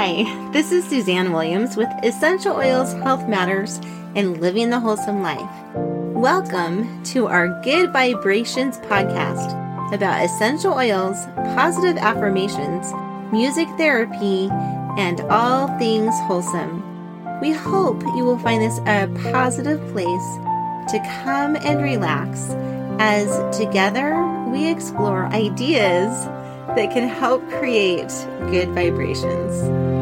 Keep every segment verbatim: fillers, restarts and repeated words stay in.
Hi, this is Suzanne Williams with Essential Oils, Health Matters, and Living the Wholesome Life. Welcome to our Good Vibrations podcast about essential oils, positive affirmations, music therapy, and all things wholesome. We hope you will find this a positive place to come and relax as together we explore ideas that can help create good vibrations.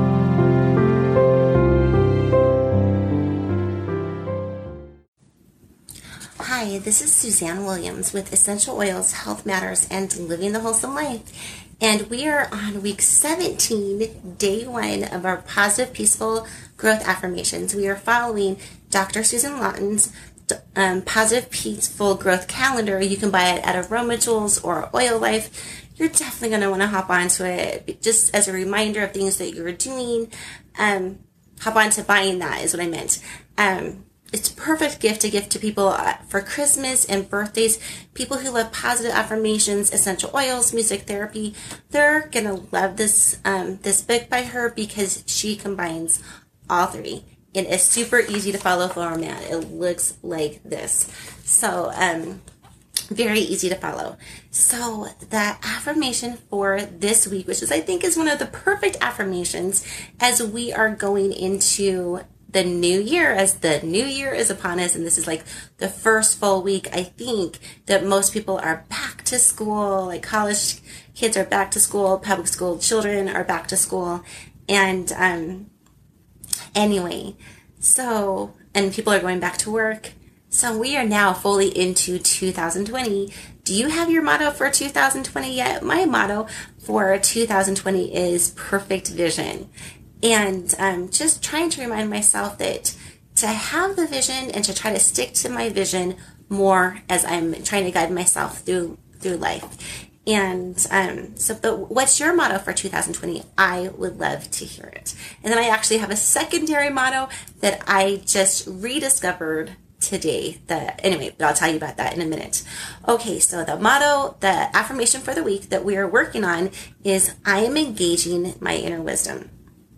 Hi, this is Suzanne Williams with Essential Oils, Health Matters, and Living the Wholesome Life. And we are on week seventeen, day one of our Positive Peaceful Growth Affirmations. We are following Doctor Susan Lawton's um, Positive Peaceful Growth Calendar. You can buy it at Aroma Tools or Oil Life. You're definitely going to want to hop onto it just as a reminder of things that you're doing. Um, hop onto buying that is what I meant. Um, it's a perfect gift to give to people for Christmas and birthdays. People who love positive affirmations, essential oils, music therapy, they're going to love this, um, this book by her because she combines all three in a super easy to follow format. It looks like this. So, um, very easy to follow. So the affirmation for this week, which is I think is one of the perfect affirmations as we are going into the new year, as the new year is upon us, and this is like the first full week, I think, that most people are back to school, like college kids are back to school, public school children are back to school, and um, anyway, so, and people are going back to work. So we are now fully into two thousand twenty. Do you have your motto for two thousand twenty yet? My motto for two thousand twenty is perfect vision. And um, just trying to remind myself that to have the vision and to try to stick to my vision more as I'm trying to guide myself through through life. And um, so, but what's your motto for two thousand twenty? I would love to hear it. And then I actually have a secondary motto that I just rediscovered today. The anyway, but I'll tell you about that in a minute. Okay, so the motto, the affirmation for the week that we are working on is I am engaging my inner wisdom.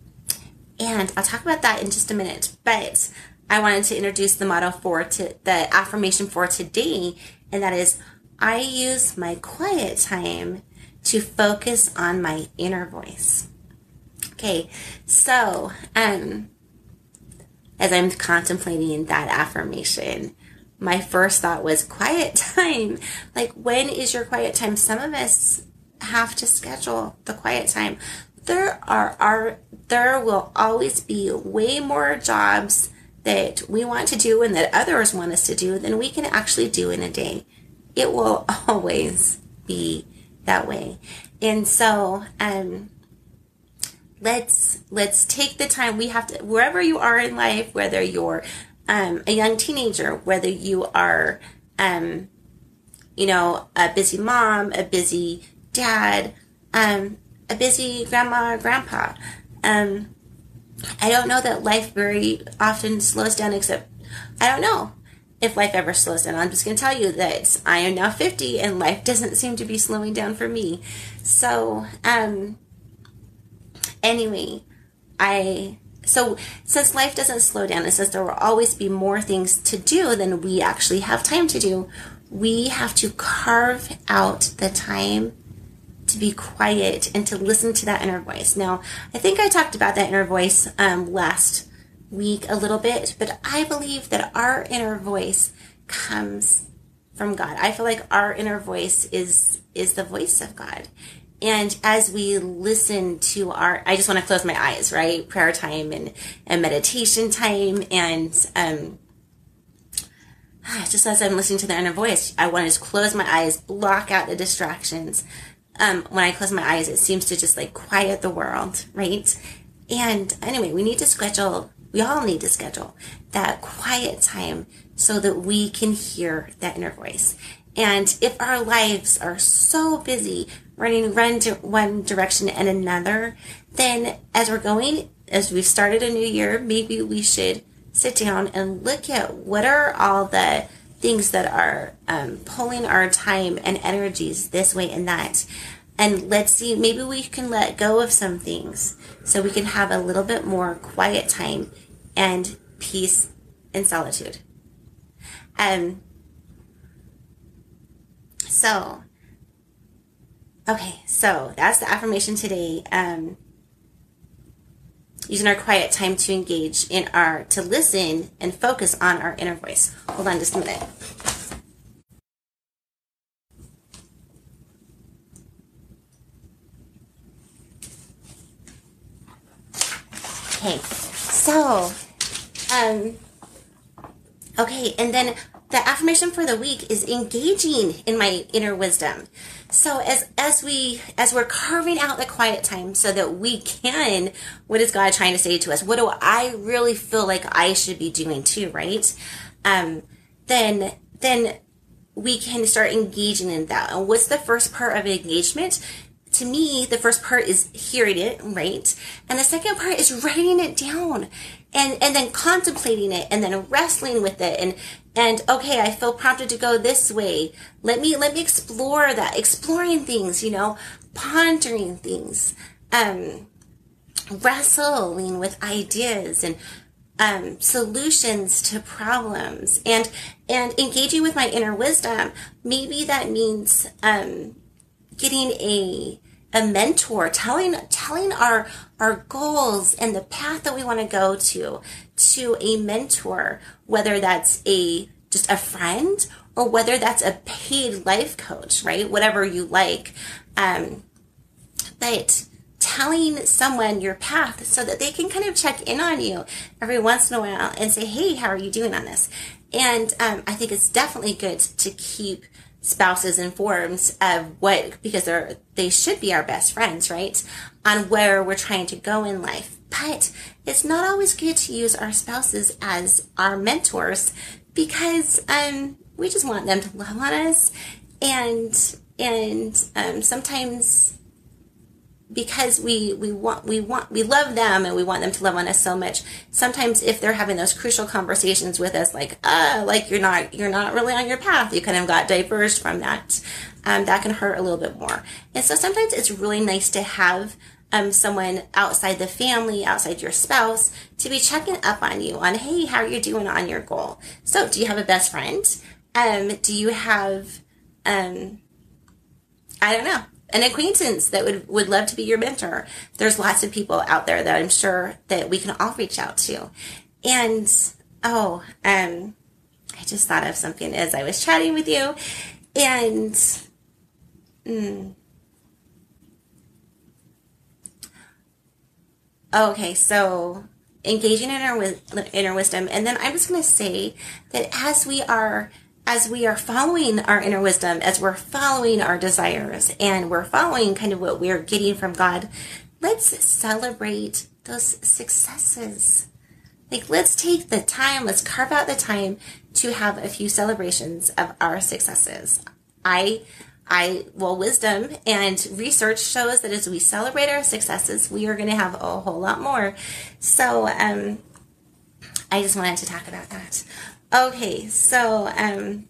And I'll talk about that in just a minute. But I wanted to introduce the motto for to, the affirmation for today, and that is I use my quiet time to focus on my inner voice. Okay, so um as I'm contemplating that affirmation, my first thought was quiet time. Like, when is your quiet time? Some of us have to schedule the quiet time. There are, are there will always be way more jobs that we want to do and that others want us to do than we can actually do in a day. It will always be that way. And so, um, Let's let's take the time. We have to, wherever you are in life, whether you're um, a young teenager, whether you are, um, you know, a busy mom, a busy dad, um, a busy grandma or grandpa. Um, I don't know that life very often slows down, except I don't know if life ever slows down. I'm just going to tell you that I am now fifty and life doesn't seem to be slowing down for me. So, um, Anyway, I, so since life doesn't slow down, and since there will always be more things to do than we actually have time to do, we have to carve out the time to be quiet and to listen to that inner voice. Now, I think I talked about that inner voice um, last week a little bit, but I believe that our inner voice comes from God. I feel like our inner voice is is the voice of God. And as we listen to our, I just want to close my eyes, right? Prayer time and, and meditation time. And um, just as I'm listening to the inner voice, I want to just close my eyes, block out the distractions. Um, when I close my eyes, it seems to just like quiet the world, right? And anyway, we need to schedule, we all need to schedule that quiet time so that we can hear that inner voice. And if our lives are so busy running run to one direction and another, then as we're going, as we've started a new year, maybe we should sit down and look at what are all the things that are um, pulling our time and energies this way and that. And let's see, maybe we can let go of some things so we can have a little bit more quiet time and peace and solitude. Um, so, okay, so that's the affirmation today. Um, using our quiet time to engage in our, to listen and focus on our inner voice. Hold on just a minute. Okay, so, um, okay, and then the affirmation for the week is engaging in my inner wisdom. So as as we as we're carving out the quiet time so that we can, what is God trying to say to us? What do I really feel like I should be doing too, right? Um, then then we can start engaging in that. And what's the first part of engagement? To me, the first part is hearing it, right? And the second part is writing it down and, and then contemplating it and then wrestling with it. And, and okay, I feel prompted to go this way. Let me, let me explore that, exploring things, you know, pondering things, um, wrestling with ideas and, um, solutions to problems and, and engaging with my inner wisdom. Maybe that means, um, getting a a mentor, telling telling our our goals and the path that we want to go to to a mentor, whether that's a just a friend or whether that's a paid life coach, right? Whatever you like. Um, but telling someone your path so that they can kind of check in on you every once in a while and say, hey, how are you doing on this? And um, I think it's definitely good to keep spouses informed of what, because they're, they should be our best friends, right? On where we're trying to go in life. But it's not always good to use our spouses as our mentors because, um, we just want them to love on us. And, and, um, sometimes because we, we want, we want, we love them and we want them to love on us so much. Sometimes if they're having those crucial conversations with us, like, uh, like you're not, you're not really on your path. You kind of got diverged from that. Um, that can hurt a little bit more. And so sometimes it's really nice to have, um, someone outside the family, outside your spouse to be checking up on you on, hey, how are you doing on your goal? So do you have a best friend? Um, do you have, um, I don't know, an acquaintance that would, would love to be your mentor? There's lots of people out there that I'm sure that we can all reach out to. And, oh, um, I just thought of something as I was chatting with you. And, mm, okay, so engaging in our inner wisdom. And then I'm just going to say that as we are as we are following our inner wisdom, as we're following our desires, and we're following kind of what we're getting from God, let's celebrate those successes. Like, let's take the time, let's carve out the time to have a few celebrations of our successes. I, I, well, wisdom and research shows that as we celebrate our successes, we are going to have a whole lot more. So, um, I just wanted to talk about that. Okay, so, um,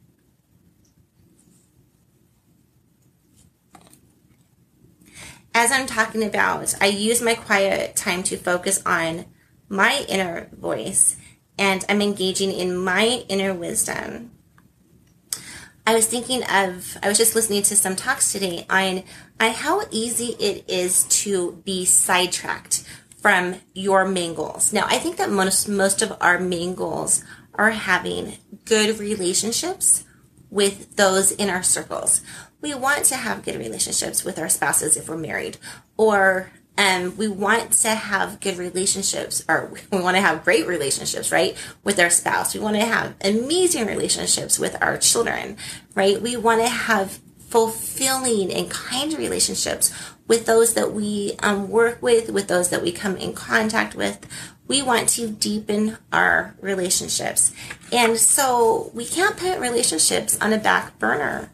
as I'm talking about, I use my quiet time to focus on my inner voice, and I'm engaging in my inner wisdom. I was thinking of, I was just listening to some talks today on, on how easy it is to be sidetracked from your main goals. Now, I think that most, most of our main goals are having good relationships with those in our circles. We want to have good relationships with our spouses if we're married, or um, we want to have good relationships, or we want to have great relationships, right, with our spouse. We want to have amazing relationships with our children, right? We want to have fulfilling and kind relationships with those that we um, work with, with those that we come in contact with. We want to deepen our relationships. And so we can't put relationships on a back burner.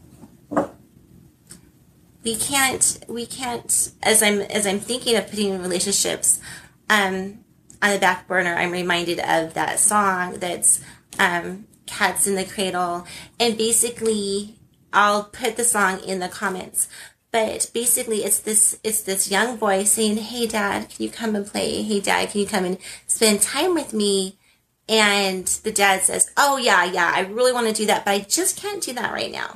We can't, we can't, as I'm, as I'm thinking of putting relationships um, on the back burner, I'm reminded of that song that's um, Cats in the Cradle. And basically, I'll put the song in the comments. but basically it's this it's this young boy saying, hey dad, can you come and play? Hey dad, can you come and spend time with me? And the dad says, oh yeah, yeah, I really want to do that, but I just can't do that right now.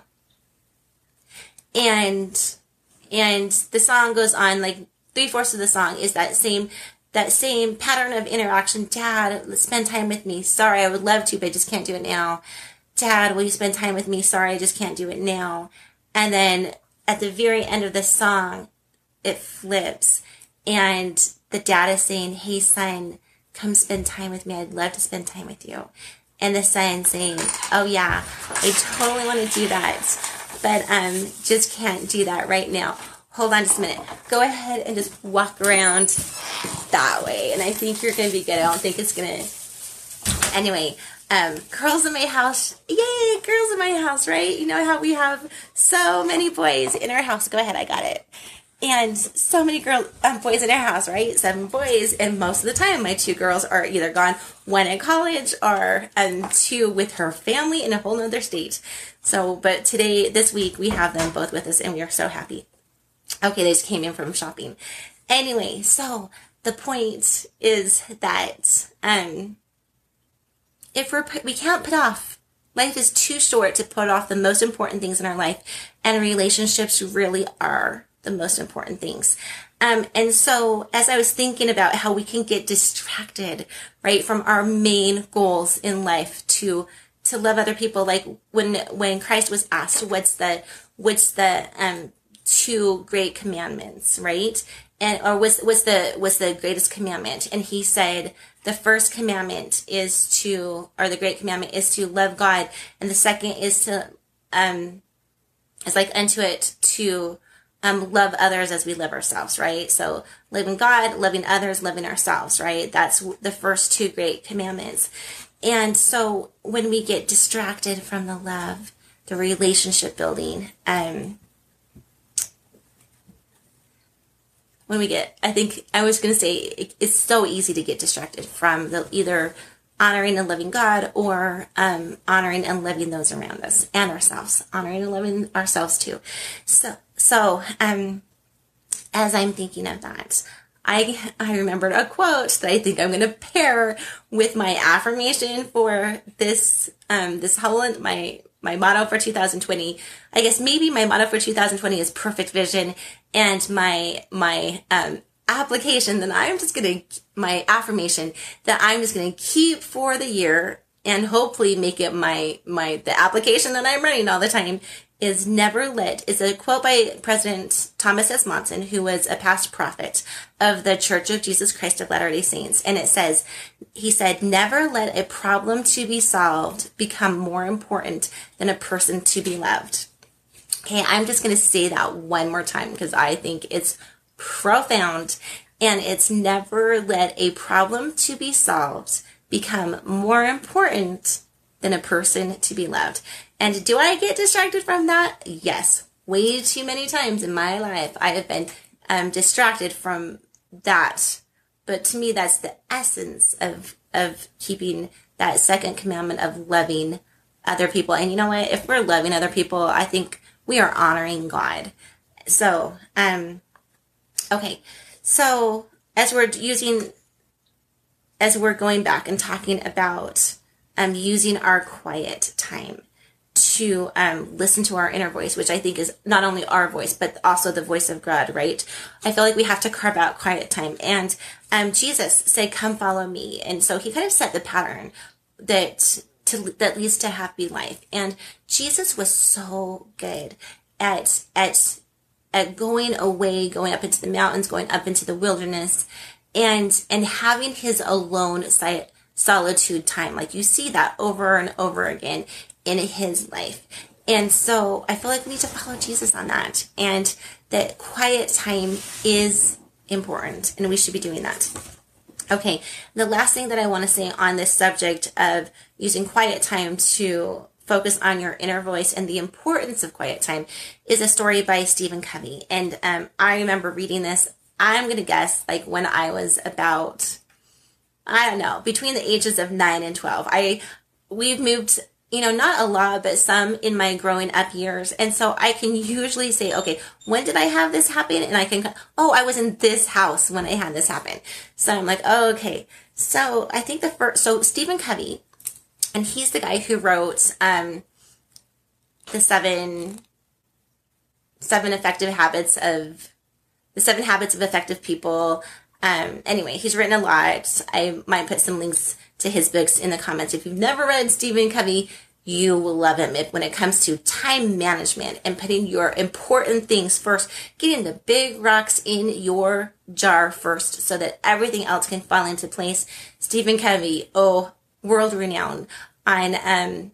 And and the song goes on, like three-fourths of the song is that same that same pattern of interaction. Dad, spend time with me. Sorry, I would love to, but I just can't do it now. Dad, will you spend time with me? Sorry, I just can't do it now. And then at the very end of the song, it flips, and the dad is saying, hey son, come spend time with me. I'd love to spend time with you. And the son saying, oh yeah, I totally want to do that, but um, just can't do that right now. Hold on just a minute. Go ahead and just walk around that way. And I think you're going to be good. I don't think it's going to... Anyway, um, girls in my house. Yay, girls in my house, right? You know how we have so many boys in our house. Go ahead, I got it. And so many girl, um, boys in our house, right? Seven boys. And most of the time, my two girls are either gone, one in college or um, two with her family in a whole nother state. So, but today, this week, we have them both with us and we are so happy. Okay, they just came in from shopping. Anyway, so the point is that um, if we're we can't put off, life is too short to put off the most important things in our life, and relationships really are the most important things. Um, and so as I was thinking about how we can get distracted, right, from our main goals in life to to love other people, like when when Christ was asked, what's the what's the um two great commandments, right? And or was was the was the greatest commandment? And he said the first commandment is to, or the great commandment is to love God, and the second is to um is like unto it to um love others as we love ourselves, right? So loving God, loving others, loving ourselves, right? That's the first two great commandments. And so when we get distracted from the love, the relationship building, um when we get, I think I was going to say, it, it's so easy to get distracted from the either honoring and loving God or um, honoring and loving those around us and ourselves, honoring and loving ourselves too. So, so um, as I'm thinking of that, I I remembered a quote that I think I'm going to pair with my affirmation for this um this whole my my motto for two thousand twenty. I guess maybe my motto for two thousand twenty is perfect vision, and my my um application that I'm just going to my affirmation that I'm just going to keep for the year and hopefully make it my my the application that I'm running all the time is never let. It's a quote by President Thomas S. Monson, who was a past prophet of the Church of Jesus Christ of Latter-day Saints. And it says, he said, never let a problem to be solved become more important than a person to be loved. Okay, I'm just going to say that one more time because I think it's profound. And it's never let a problem to be solved become more important than a person to be loved. And do I get distracted from that? Yes. Way too many times in my life, I have been um, distracted from that. But to me, that's the essence of, of keeping that second commandment of loving other people. And you know what? If we're loving other people, I think we are honoring God. So, um, okay. So as we're using, as we're going back and talking about um, using our quiet time to um, listen to our inner voice, which I think is not only our voice, but also the voice of God, right? I feel like we have to carve out quiet time. And um, Jesus said, come follow me. And so he kind of set the pattern that to, that leads to happy life. And Jesus was so good at, at, at going away, going up into the mountains, going up into the wilderness, and, and having his alone solitude time. Like you see that over and over again in his life. And so I feel like we need to follow Jesus on that, and that quiet time is important and we should be doing that. Okay, the last thing that I want to say on this subject of using quiet time to focus on your inner voice and the importance of quiet time is a story by Stephen Covey. And um, I remember reading this, I'm going to guess, like when I was about, I don't know, between the ages of nine and twelve. I We've moved you know, not a lot, but some in my growing up years. And so I can usually say, okay, when did I have this happen? And I can, oh, I was in this house when I had this happen. So I'm like, oh, okay. So I think the first, so Stephen Covey, and he's the guy who wrote um, the seven, seven effective habits of, the seven habits of effective people. Um, anyway, he's written a lot. I might put some links to his books in the comments. If you've never read Stephen Covey, you will love him when it comes to time management and putting your important things first, getting the big rocks in your jar first so that everything else can fall into place. Stephen Covey, oh, world renowned on, um,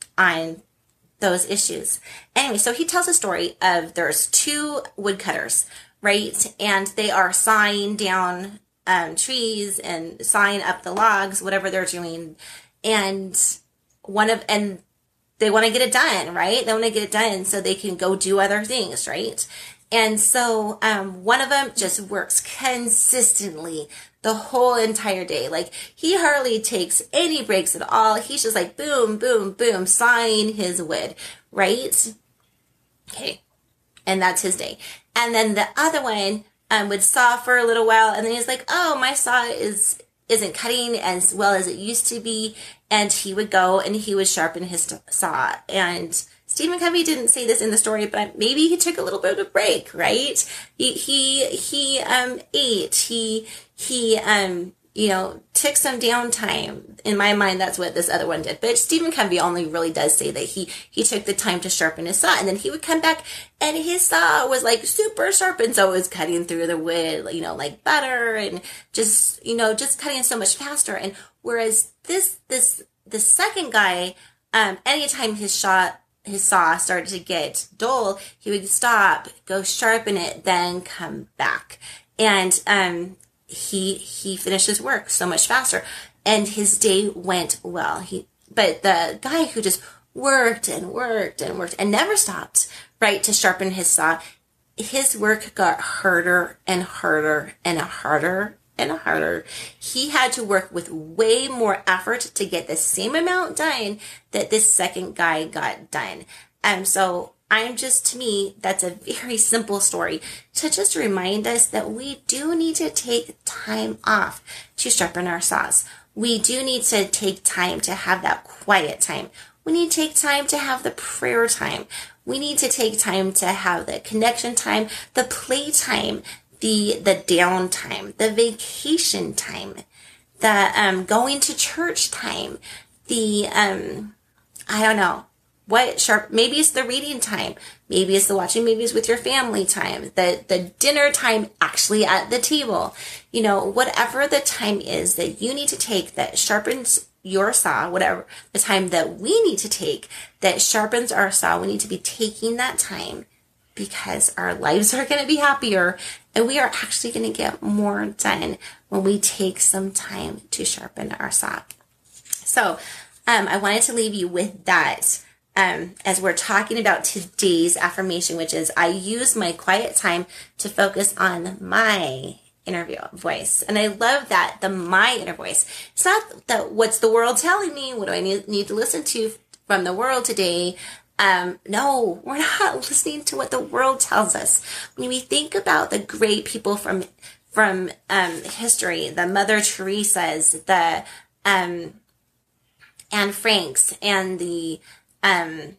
on those issues. Anyway, so he tells a story of there's two woodcutters, right? And they are sawing down Um, trees and sawing up the logs, whatever they're doing. And one of, and they want to get it done, right? They want to get it done so they can go do other things, right? And so, um, one of them just works consistently the whole entire day. Like, he hardly takes any breaks at all. He's just like, boom, boom, boom, sawing his wood, right? Okay. And that's his day. And then the other one, Um, would saw for a little while, and then he's like, oh, my saw is, isn't cutting as well as it used to be, and he would go and he would sharpen his saw. And Stephen Covey didn't say this in the story, but maybe he took a little bit of a break, right? He, he, he, um, ate, he, he, um, you know, took some downtime. In my mind, that's what this other one did. But Stephen Covey only really does say that he, he took the time to sharpen his saw. And then he would come back and his saw was like super sharp. And so it was cutting through the wood, you know, like butter and just, you know, just cutting so much faster. And whereas this, this, the second guy, um, anytime his shot, his saw started to get dull, he would stop, go sharpen it, then come back. And, um, he he finished his work so much faster, and his day went well. He but the guy who just worked and worked and worked and never stopped, right, to sharpen his saw, his work got harder and harder and harder and harder. He had to work with way more effort to get the same amount done that this second guy got done. And so I'm just, to me, that's a very simple story to just remind us that we do need to take time off to sharpen our saws. We do need to take time to have that quiet time. We need to take time to have the prayer time. We need to take time to have the connection time, the play time, the, the downtime, the vacation time, the, um, going to church time, the, um, I don't know. What sharp, maybe it's the reading time, maybe it's the watching movies with your family time, the, the dinner time actually at the table, you know, whatever the time is that you need to take that sharpens your saw, whatever the time that we need to take that sharpens our saw, we need to be taking that time because our lives are going to be happier and we are actually going to get more done when we take some time to sharpen our saw. So, um, I wanted to leave you with that. Um, as we're talking about today's affirmation, which is I use my quiet time to focus on my inner voice. And I love that, the my inner voice. It's not that what's the world telling me? What do I need, need to listen to from the world today? Um, no, we're not listening to what the world tells us. When we think about the great people from, from, um, history, the Mother Teresa's, the, um, Anne Franks and the, Um,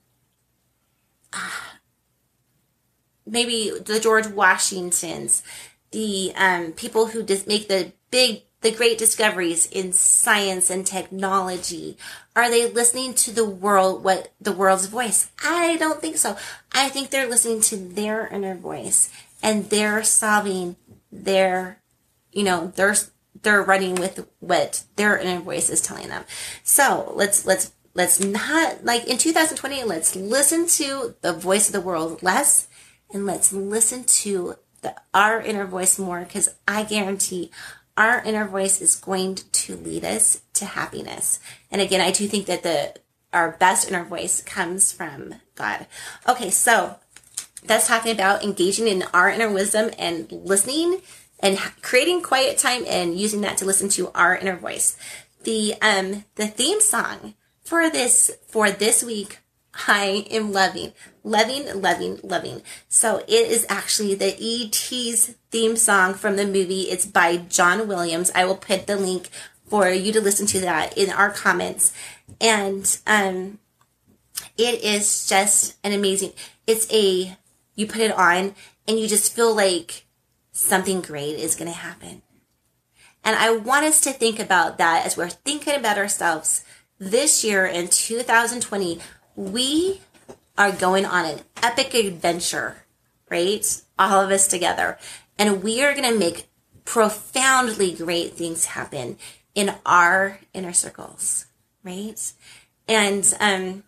maybe the George Washingtons, the um, people who just make the big, the great discoveries in science and technology. Are they listening to the world, what the world's voice? I don't think so. I think they're listening to their inner voice and they're solving their, you know, they're they're running with what their inner voice is telling them. So let's let's. Let's not, like in two thousand twenty, let's listen to the voice of the world less and let's listen to the, our inner voice more, because I guarantee our inner voice is going to lead us to happiness. And again, I do think that the our best inner voice comes from God. Okay, so that's talking about engaging in our inner wisdom and listening and creating quiet time and using that to listen to our inner voice. The um the theme song for this, for this week, I am loving, loving, loving, loving. So it is actually the E T's theme song from the movie. It's by John Williams. I will put the link for you to listen to that in our comments. And um, it is just an amazing, it's a, you put it on and you just feel like something great is going to happen. And I want us to think about that as we're thinking about ourselves this year in two thousand twenty. We are going on an epic adventure, right? All of us together. And we are going to make profoundly great things happen in our inner circles, right? And um,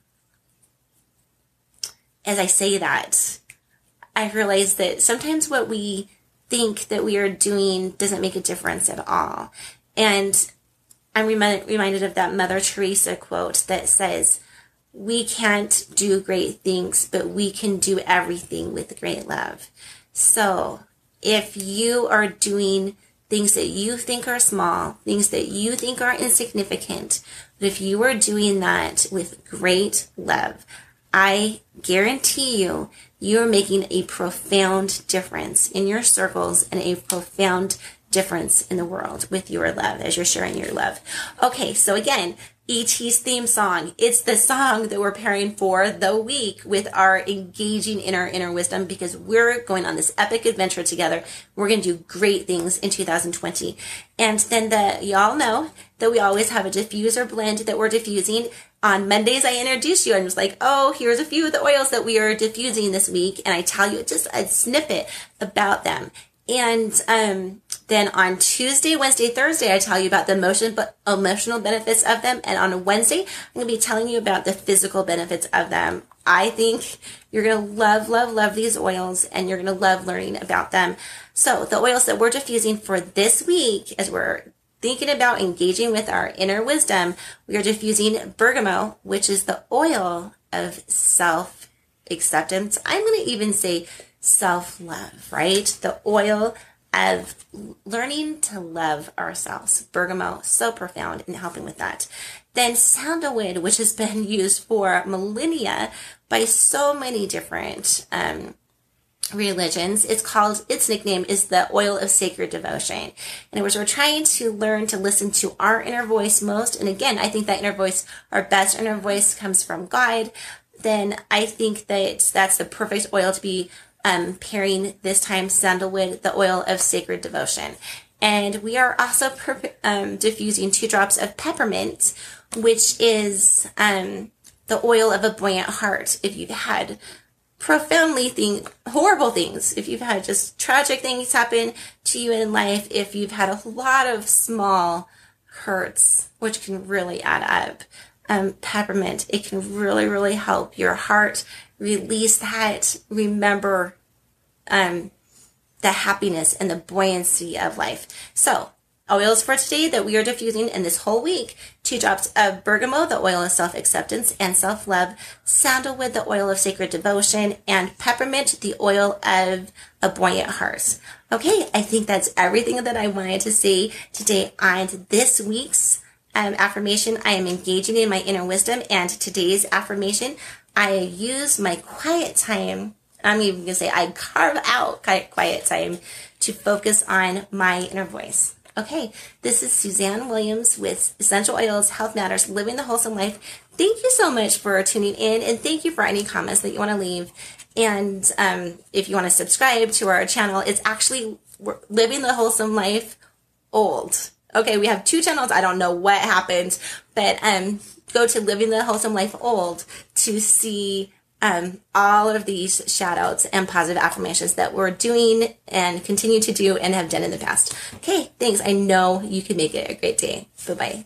as I say that, I realize that sometimes what we think that we are doing doesn't make a difference at all. And I'm remind, reminded of that Mother Teresa quote that says, we can't do great things, but we can do everything with great love. So if you are doing things that you think are small, things that you think are insignificant, but if you are doing that with great love, I guarantee you, you are making a profound difference in your circles and a profound difference in the world with your love as you're sharing your love. Okay, so again, E T's theme song. It's the song that we're pairing for the week with our engaging inner inner wisdom, because we're going on this epic adventure together. We're going to do great things in two thousand twenty. And then the y'all know that we always have a diffuser blend that we're diffusing. On Mondays, I introduce you. I'm just like, oh, here's a few of the oils that we are diffusing this week. And I tell you just a snippet about them. And um, then on Tuesday, Wednesday, Thursday, I tell you about the emotion, but emotional benefits of them. And on Wednesday, I'm going to be telling you about the physical benefits of them. I think you're going to love, love, love these oils, and you're going to love learning about them. So the oils that we're diffusing for this week, as we're thinking about engaging with our inner wisdom, we are diffusing bergamot, which is the oil of self-acceptance. I'm going to even say self-love, right? The oil of learning to love ourselves. Bergamot, so profound in helping with that. Then sandalwood, which has been used for millennia by so many different um, religions. It's called, its nickname is the oil of sacred devotion. And we're trying to learn to listen to our inner voice most. And again, I think that inner voice, our best inner voice, comes from God. Then I think that that's the perfect oil to be Um, pairing this time sandalwood, the oil of sacred devotion. And we are also per- um, diffusing two drops of peppermint, which is um, the oil of a buoyant heart. If you've had profoundly thing, horrible things, if you've had just tragic things happen to you in life, if you've had a lot of small hurts, which can really add up, um, peppermint, it can really, really help your heart release that, remember um, the happiness and the buoyancy of life. So, oils for today that we are diffusing in this whole week: two drops of bergamot, the oil of self-acceptance and self-love; sandalwood, the oil of sacred devotion; and peppermint, the oil of a buoyant heart. Okay, I think that's everything that I wanted to say today on this week's um, affirmation. I am engaging in my inner wisdom, and today's affirmation, I use my quiet time, I'm even going to say I carve out quiet time to focus on my inner voice. Okay, this is Suzanne Williams with Essential Oils, Health Matters, Living the Wholesome Life. Thank you so much for tuning in, and thank you for any comments that you want to leave. And um, if you want to subscribe to our channel, it's actually Living the Wholesome Life Old. Okay, we have two channels. I don't know what happened, but um, go to Living the Wholesome Life Old to see um, all of these shout outs and positive affirmations that we're doing and continue to do and have done in the past. Okay, thanks. I know you can make it a great day. Bye-bye.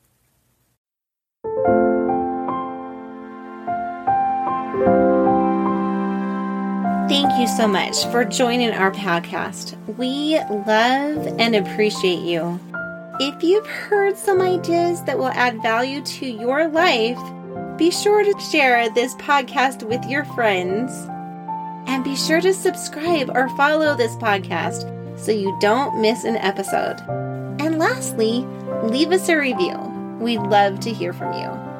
Thank you so much for joining our podcast. We love and appreciate you. If you've heard some ideas that will add value to your life, be sure to share this podcast with your friends. And be sure to subscribe or follow this podcast so you don't miss an episode. And lastly, leave us a review. We'd love to hear from you.